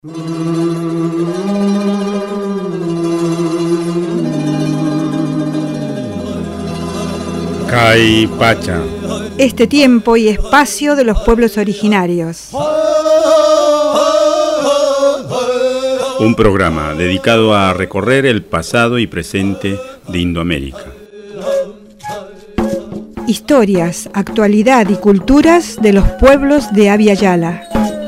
Caipacha. Este tiempo y espacio de los pueblos originarios. Un programa dedicado a recorrer el pasado y presente de Indoamérica. Historias, actualidad y culturas de los pueblos de Abya Yala.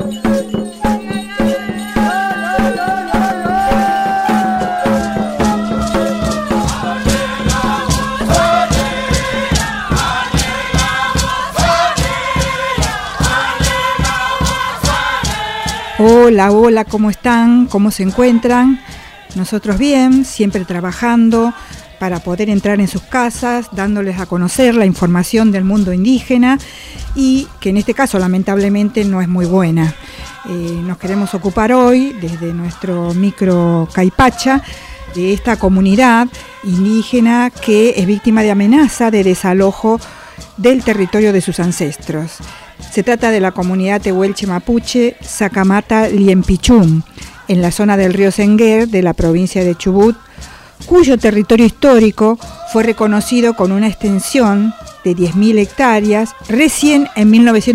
Hola, ¿cómo están? ¿Cómo se encuentran? Nosotros bien, siempre trabajando para poder entrar en sus casas, dándoles a conocer la información del mundo indígena y que en este caso lamentablemente no es muy buena. Nos queremos ocupar hoy desde nuestro micro Caipacha de esta comunidad indígena que es víctima de amenaza de desalojo del territorio de sus ancestros. Se trata de la comunidad tehuelche mapuche Sacamata Liempichum, en la zona del río Senguer de la provincia de Chubut, cuyo territorio histórico fue reconocido con una extensión de 10.000 hectáreas recién en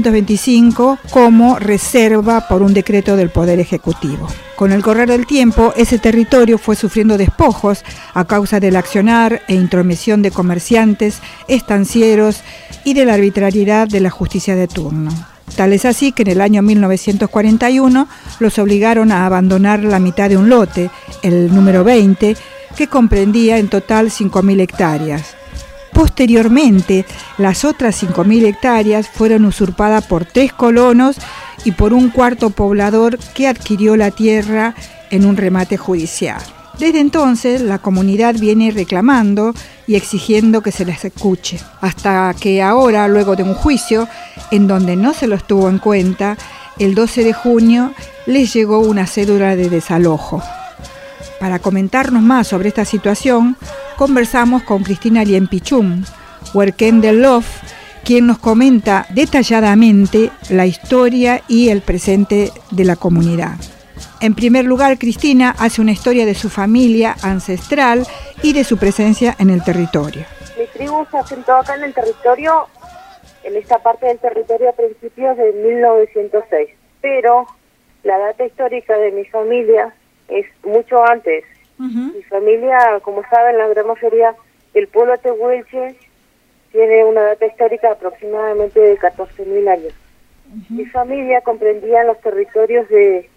1925 como reserva por un decreto del Poder Ejecutivo. Con el correr del tiempo, ese territorio fue sufriendo despojos a causa del accionar e intromisión de comerciantes, estancieros y de la arbitrariedad de la justicia de turno. Tal es así que en el año 1941 los obligaron a abandonar la mitad de un lote, el número 20, que comprendía en total 5.000 hectáreas. Posteriormente, las otras 5.000 hectáreas fueron usurpadas por 3 colonos y por un cuarto poblador que adquirió la tierra en un remate judicial. Desde entonces, la comunidad viene reclamando y exigiendo que se les escuche, hasta que ahora, luego de un juicio, en donde no se los tuvo en cuenta, el 12 de junio les llegó una cédula de desalojo. Para comentarnos más sobre esta situación, conversamos con Cristina Liempichum, huerquén del LOF, quien nos comenta detalladamente la historia y el presente de la comunidad. En primer lugar, Cristina hace una historia de su familia ancestral y de su presencia en el territorio. Mi tribu se asentó acá en el territorio, en esta parte del territorio a principios de 1906, pero la data histórica de mi familia es mucho antes. Mi familia, como saben, la gran mayoría del pueblo tehuelche tiene una data histórica aproximadamente de 14.000 años. Mi familia comprendía los territorios de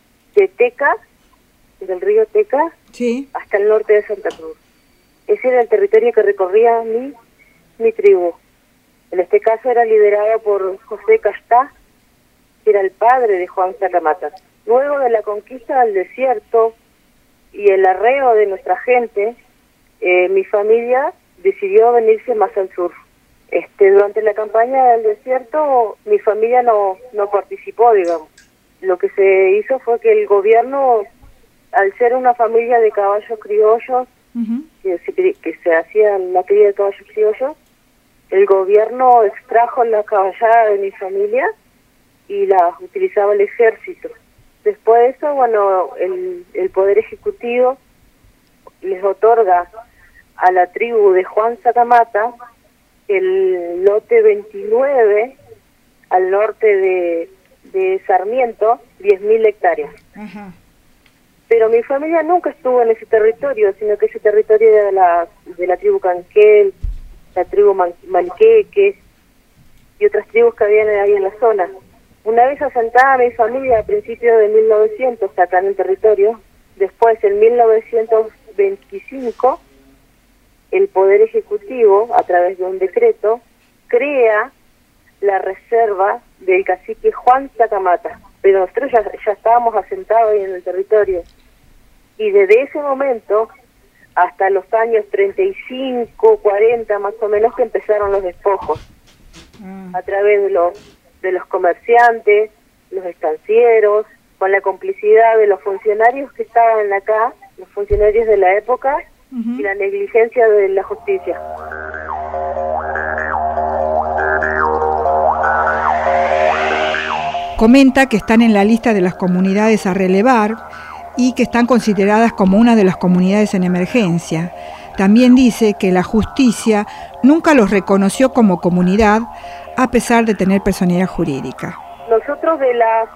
Teca, del río Teca, sí, hasta el norte de Santa Cruz. Ese era el territorio que recorría mi tribu. En este caso era liderado por José Castá, que era el padre de Juan Sacamata. Luego de la conquista del desierto y el arreo de nuestra gente, mi familia decidió venirse más al sur. Durante la campaña del desierto, mi familia no participó, digamos. Lo que se hizo fue que el gobierno, al ser una familia de caballos criollos, que se hacía la cría de caballos criollos, el gobierno extrajo la caballada de mi familia y la utilizaba el ejército. Después de eso, bueno, el Poder Ejecutivo les otorga a la tribu de Juan Sacamata el lote 29 al norte de Sarmiento, 10.000 hectáreas. Pero mi familia nunca estuvo en ese territorio, sino que ese territorio era de la tribu Canquel, la tribu Maniqueque y otras tribus que habían ahí en la zona. Una vez asentada mi familia a principios de 1900 acá en el territorio, después en 1925 el Poder Ejecutivo, a través de un decreto, crea la reserva del cacique Juan Sacamata, pero nosotros ya estábamos asentados ahí en el territorio. Y desde ese momento hasta los años 35, 40 más o menos que empezaron los despojos, a través de los comerciantes, los estancieros, con la complicidad de los funcionarios que estaban acá, los funcionarios de la época, y la negligencia de la justicia. Comenta que están en la lista de las comunidades a relevar y que están consideradas como una de las comunidades en emergencia. También dice que la justicia nunca los reconoció como comunidad a pesar de tener personalidad jurídica. Nosotros de las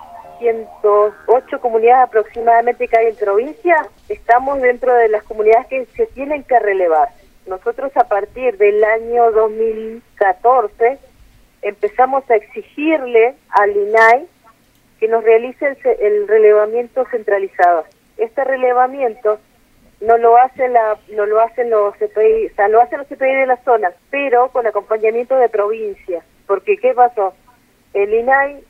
108 comunidades aproximadamente que hay en provincia, estamos dentro de las comunidades que se tienen que relevar. Nosotros a partir del año 2014 empezamos a exigirle al INAI que nos realice el relevamiento centralizado. Este relevamiento no lo hacen los CPI, o sea, lo hacen los CPI de la zona, pero con acompañamiento de provincia. Porque ¿qué pasó? El INAI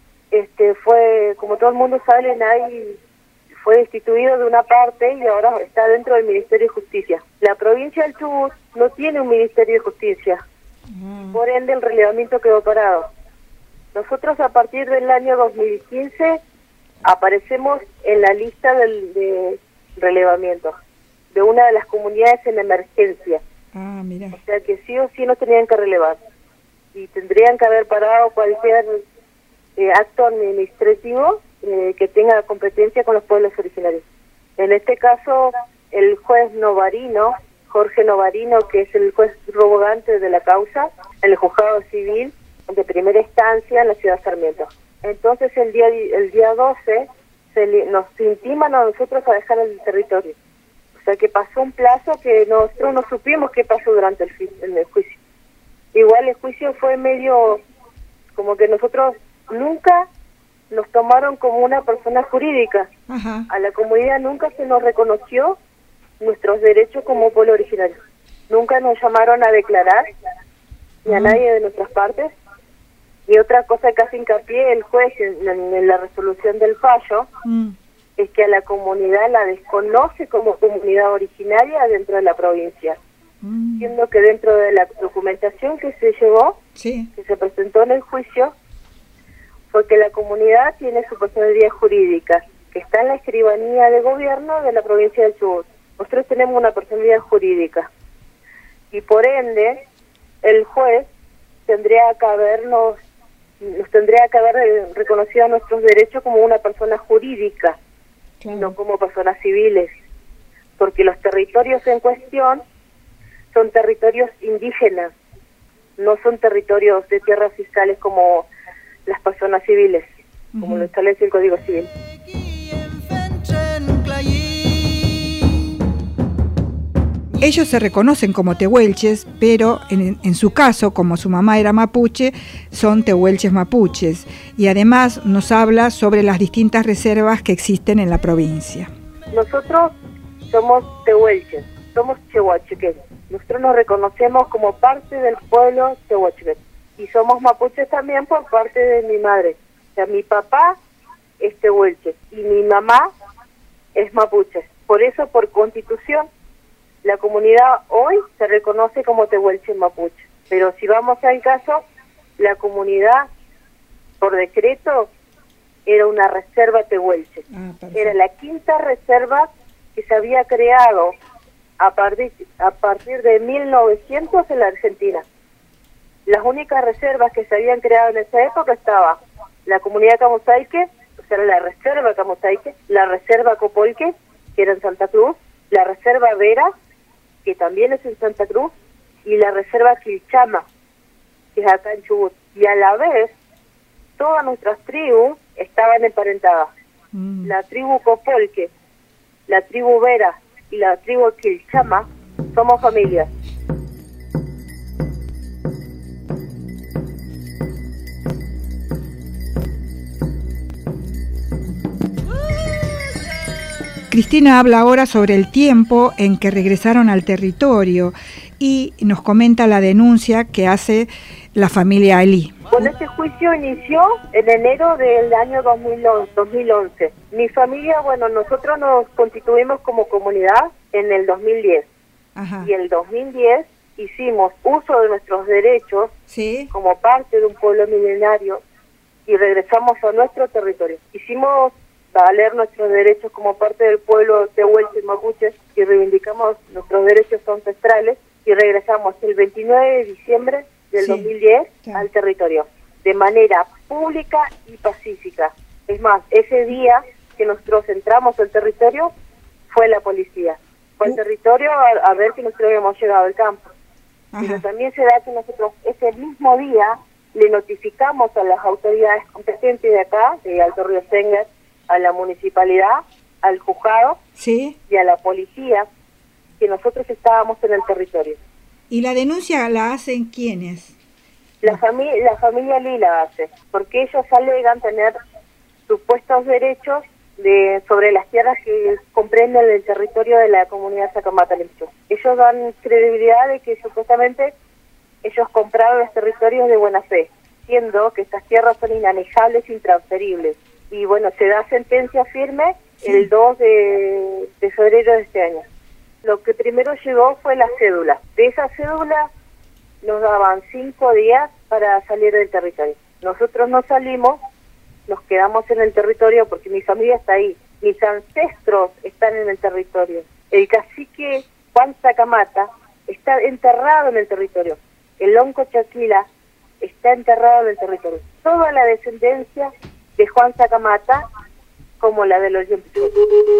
fue, como todo el mundo sabe, el INAI fue destituido de una parte y ahora está dentro del Ministerio de Justicia. La provincia del Chubut no tiene un Ministerio de Justicia, por ende el relevamiento quedó parado. Nosotros a partir del año 2015 aparecemos en la lista de relevamiento de una de las comunidades en emergencia. Mira. O sea que sí o sí nos tenían que relevar y tendrían que haber parado cualquier acto administrativo que tenga competencia con los pueblos originarios. En este caso, el juez Novarino, Jorge Novarino, que es el juez rogante de la causa, en el juzgado civil de primera instancia en la ciudad de Sarmiento. Entonces el día 12 nos intiman a nosotros a dejar el territorio. O sea que pasó un plazo que nosotros no supimos qué pasó durante el juicio. Igual el juicio fue medio como que nosotros nunca nos tomaron como una persona jurídica. Ajá. A la comunidad nunca se nos reconoció nuestros derechos como pueblo originario. Nunca nos llamaron a declarar, ni a nadie de nuestras partes. Y otra cosa que hace hincapié el juez en la resolución del fallo es que a la comunidad la desconoce como comunidad originaria dentro de la provincia. Siendo que dentro de la documentación que se llevó, sí, que se presentó en el juicio, fue que la comunidad tiene su personalidad jurídica, que está en la escribanía de gobierno de la provincia del Chubut. Nosotros tenemos una personalidad jurídica y por ende el juez tendría que haber reconocido nuestros derechos como una persona jurídica, claro, no como personas civiles, porque los territorios en cuestión son territorios indígenas, no son territorios de tierras fiscales como las personas civiles, como lo establece el Código Civil. Ellos se reconocen como tehuelches, pero en su caso, como su mamá era mapuche, son tehuelches mapuches. Y además nos habla sobre las distintas reservas que existen en la provincia. Nosotros somos tehuelches, somos chehuacheques. Nosotros nos reconocemos como parte del pueblo tehuacheque. Y somos mapuches también por parte de mi madre. O sea, mi papá es tehuelche y mi mamá es mapuche. Por eso, por constitución, la comunidad hoy se reconoce como tehuelche mapuche. Pero si vamos al caso, la comunidad, por decreto, era una reserva tehuelche. Era la quinta reserva que se había creado a partir de 1900 en la Argentina. Las únicas reservas que se habían creado en esa época estaba la comunidad Camosaique, o sea, la reserva Camosaique, la reserva Copolque, que era en Santa Cruz, la reserva Vera, que también es en Santa Cruz, y la reserva Quilchama, que es acá en Chubut. Y a la vez, todas nuestras tribus estaban emparentadas. La tribu Copolque, la tribu Vera y la tribu Quilchama somos familias. Cristina habla ahora sobre el tiempo en que regresaron al territorio y nos comenta la denuncia que hace la familia Ali. Bueno, este juicio inició en enero del año 2011. Mi familia, bueno, nosotros nos constituimos como comunidad en el 2010. Ajá. Y en el 2010 hicimos uso de nuestros derechos, ¿sí?, como parte de un pueblo milenario y regresamos a nuestro territorio. Hicimos valer nuestros derechos como parte del pueblo tehuelche mapuche y reivindicamos nuestros derechos ancestrales y regresamos el 29 de diciembre del 2010 al territorio. de manera pública y pacífica. Es más, ese día que nosotros entramos al territorio fue la policía. Fue al territorio a ver que nosotros habíamos llegado al campo. Ajá. Pero también se da que nosotros ese mismo día le notificamos a las autoridades competentes de acá, de Alto Río Senguer, a la municipalidad, al juzgado Sí. y a la policía que nosotros estábamos en el territorio. ¿Y la denuncia la hacen quiénes? La familia Lila hace, porque ellos alegan tener supuestos derechos sobre las tierras que comprenden el territorio de la comunidad Sacamata-Lempichún. Ellos dan credibilidad de que supuestamente ellos compraron los territorios de buena fe, siendo que estas tierras son inanejables e intransferibles. Y bueno, se da sentencia firme el 2 de febrero de este año. Lo que primero llegó fue la cédula. De esa cédula nos daban 5 días para salir del territorio. Nosotros no salimos, nos quedamos en el territorio porque mi familia está ahí. Mis ancestros están en el territorio. El cacique Juan Sacamata está enterrado en el territorio. El Lonco Chaquila está enterrado en el territorio. Toda la descendencia de Juan Sacamata, como la de los Lempichún.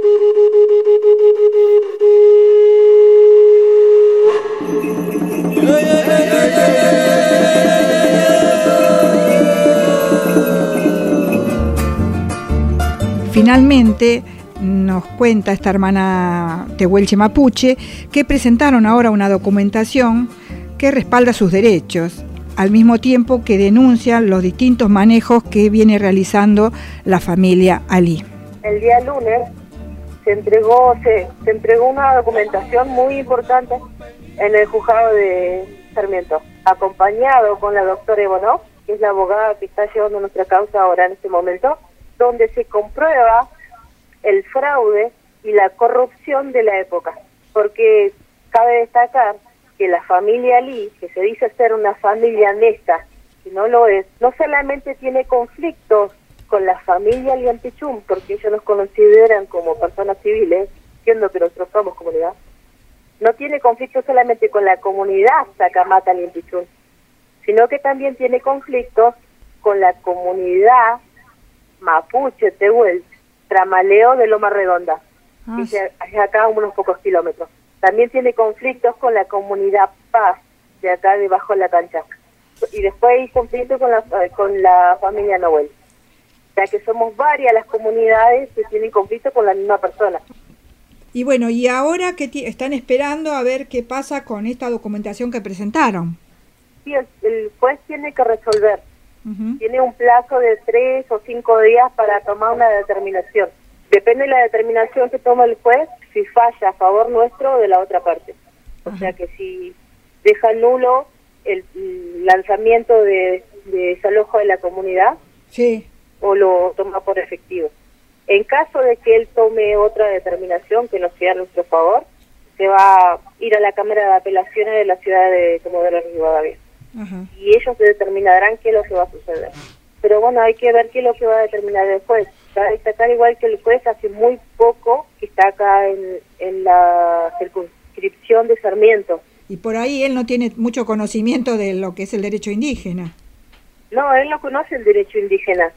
Finalmente, nos cuenta esta hermana tehuelche mapuche que presentaron ahora una documentación que respalda sus derechos, al mismo tiempo que denuncia los distintos manejos que viene realizando la familia Ali. El día lunes se entregó una documentación muy importante en el juzgado de Sarmiento, acompañado con la doctora Ivonov, que es la abogada que está llevando nuestra causa ahora en este momento, donde se comprueba el fraude y la corrupción de la época, porque cabe destacar que la familia Ali, que se dice ser una familia honesta, si no lo es, no solamente tiene conflictos con la familia Lempichún, porque ellos nos consideran como personas civiles, siendo que nosotros somos comunidad, no tiene conflictos solamente con la comunidad Sacamata Lempichún, sino que también tiene conflictos con la comunidad mapuche Tehuel, Tramaleo de Loma Redonda, que es acá unos pocos kilómetros. También tiene conflictos con la comunidad Paz, de acá debajo de la cancha. Y después hay conflictos con la familia Noel. O sea que somos varias las comunidades que tienen conflictos con la misma persona. Y bueno, y ahora que están esperando a ver qué pasa con esta documentación que presentaron. Sí, el juez tiene que resolver. Uh-huh. Tiene un plazo de 3 o 5 días para tomar una determinación. Depende de la determinación que toma el juez, si falla a favor nuestro o de la otra parte. O sea que si deja nulo el lanzamiento de desalojo de la comunidad, sí, o lo toma por efectivo. En caso de que él tome otra determinación que no sea a nuestro favor, se va a ir a la Cámara de Apelaciones de la ciudad de Comodoro Rivadavia. Ajá. Y ellos se determinarán qué es lo que va a suceder. Pero bueno, hay que ver qué es lo que va a determinar el juez. Cabe destacar igual que el juez hace muy poco que está acá en la circunscripción de Sarmiento. Y por ahí él no tiene mucho conocimiento de lo que es el derecho indígena. No, él no conoce el derecho indígena,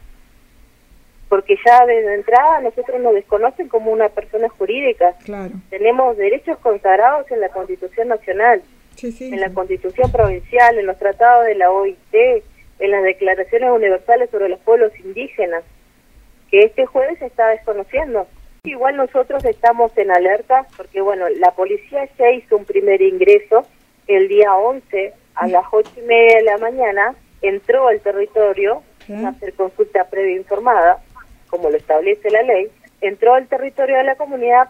porque ya desde entrada nosotros nos desconocen como una persona jurídica. Claro. Tenemos derechos consagrados en la Constitución Nacional, en la Constitución Provincial, en los tratados de la OIT, en las declaraciones universales sobre los pueblos indígenas, que este jueves se está desconociendo. Igual nosotros estamos en alerta, porque bueno, la policía ya hizo un primer ingreso el día 11 a las 8:30 de la mañana, entró al territorio a hacer consulta previa informada, como lo establece la ley, entró al territorio de la comunidad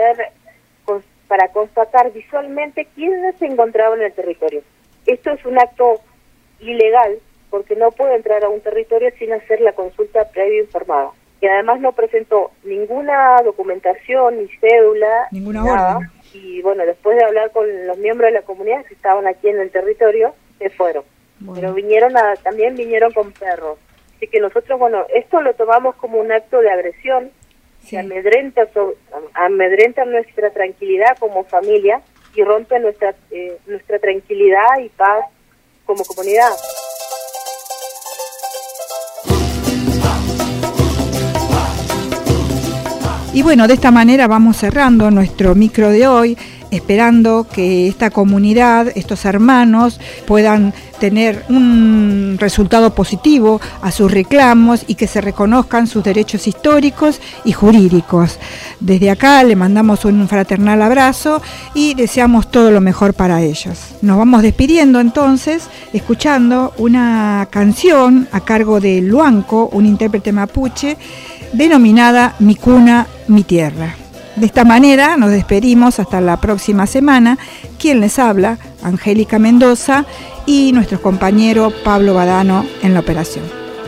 para constatar visualmente quiénes se encontraban en el territorio. Esto es un acto ilegal, porque no puede entrar a un territorio sin hacer la consulta previa informada. Y además no presentó ninguna documentación, ni cédula, ninguna nada. orden. Y bueno, después de hablar con los miembros de la comunidad que estaban aquí en el territorio, se fueron. Pero también vinieron con perros. Así que nosotros, bueno, esto lo tomamos como un acto de agresión, que amedrenta nuestra tranquilidad como familia y rompe nuestra tranquilidad y paz como comunidad. Y bueno, de esta manera vamos cerrando nuestro micro de hoy, esperando que esta comunidad, estos hermanos, puedan tener un resultado positivo a sus reclamos y que se reconozcan sus derechos históricos y jurídicos. Desde acá le mandamos un fraternal abrazo y deseamos todo lo mejor para ellos. Nos vamos despidiendo entonces, escuchando una canción a cargo de Luanco, un intérprete mapuche, denominada Mi Cuna, Mi Tierra. De esta manera nos despedimos hasta la próxima semana. Quien les habla, Angélica Mendoza, y nuestro compañero Pablo Badano en la operación.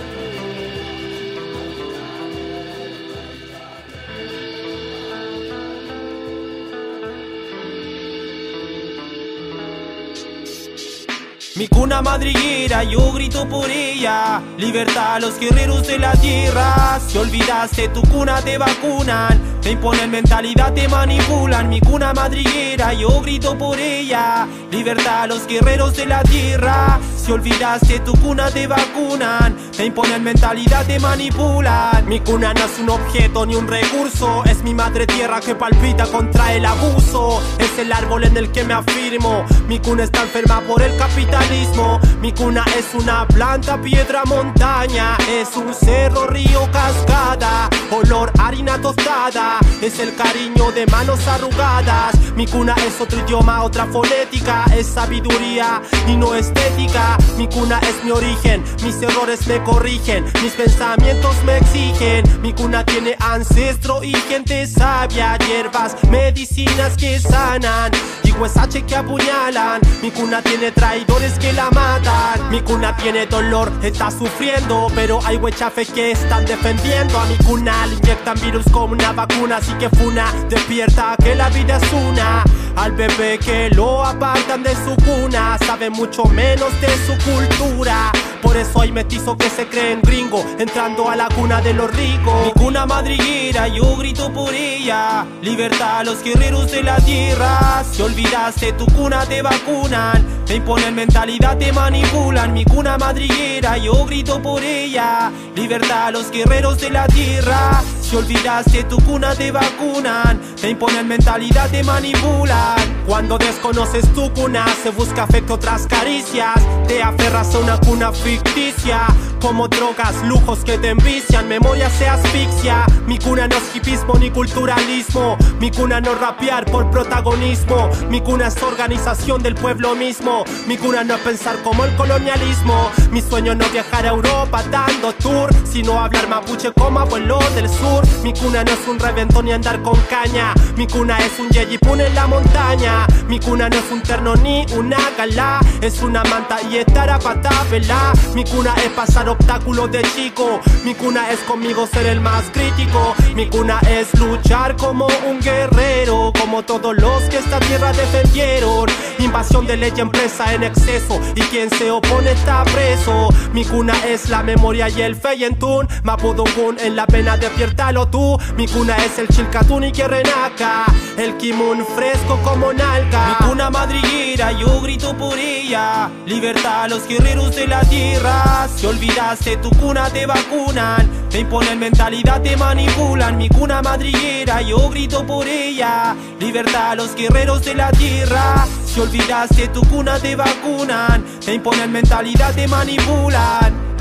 Mi cuna madriguera, yo grito por ella. Libertad a los guerreros de la tierra. Si olvidaste tu cuna te vacunan, te imponen mentalidad, te manipulan. Mi cuna madriguera, yo grito por ella. Libertad a los guerreros de la tierra. Si olvidaste tu cuna te vacunan, te imponen mentalidad, te manipulan. Mi cuna no es un objeto ni un recurso, es mi madre tierra que palpita contra el abuso. Es el árbol en el que me afirmo. Mi cuna está enferma por el capitalismo. Mi cuna es una planta, piedra, montaña. Es un cerro, río, cascada. Olor, harina tostada. Es el cariño de manos arrugadas. Mi cuna es otro idioma, otra fonética. Es sabiduría y no estética. Mi cuna es mi origen. Mis errores me corrigen. Mis pensamientos me exigen. Mi cuna tiene ancestro y gente sabia. Hierbas, medicinas que sanan y huesache que apuñalan. Mi cuna tiene traidores que la matan. Mi cuna tiene dolor, está sufriendo, pero hay huechafes que están defendiendo. A mi cuna le inyectan virus como una vacuna. Así que funa, despierta que la vida es una. Al bebé que lo apartan de su cuna, sabe mucho menos de su cultura. Por eso hay mestizos que se creen gringo, entrando a la cuna de los ricos. Mi cuna madriguera, yo grito por ella. Libertad a los guerreros de la tierra. Si olvidaste tu cuna te vacunan, te imponen mentalidad, te manipulan. Mi cuna madriguera, yo grito por ella. Libertad a los guerreros de la tierra. Si olvidaste tu cuna te vacunan, te imponen mentalidad, te manipulan. Cuando desconoces tu cuna se busca afecto tras caricias. Te aferras a una cuna ficticia, como drogas, lujos que te envician. Memoria se asfixia. Mi cuna no es hipismo ni culturalismo. Mi cuna no es rapear por protagonismo. Mi cuna es organización del pueblo mismo. Mi cuna no es pensar como el colonialismo. Mi sueño no viajar a Europa dando tour, sino hablar mapuche como abuelo del sur. Mi cuna no es un reventón ni andar con caña. Mi cuna es un yeyipún en la montaña. Mi cuna no es un terno ni una gala, es una manta y estar a patabela. Mi cuna es pasar obstáculos de chico. Mi cuna es conmigo ser el más crítico. Mi cuna es luchar como un guerrero, como todos los que esta tierra defendieron. Invasión de ley empresa en exceso, y quien se opone está preso. Mi cuna es la memoria y el feyentún. Mapudungun en la pena despiértalo tú. Mi cuna es el chilcatún y Querrenaca, el kimun fresco como nalca. Mi cuna madriguera, yo grito por ella. Libertad a los guerreros de la tierra. Si olvidaste tu cuna te vacunan, te imponen mentalidad, te manipulan. Mi cuna madriguera, yo grito por ella. Libertad a los guerreros de la tierra. Si olvidaste tu cuna te vacunan, te imponen mentalidad, te manipulan.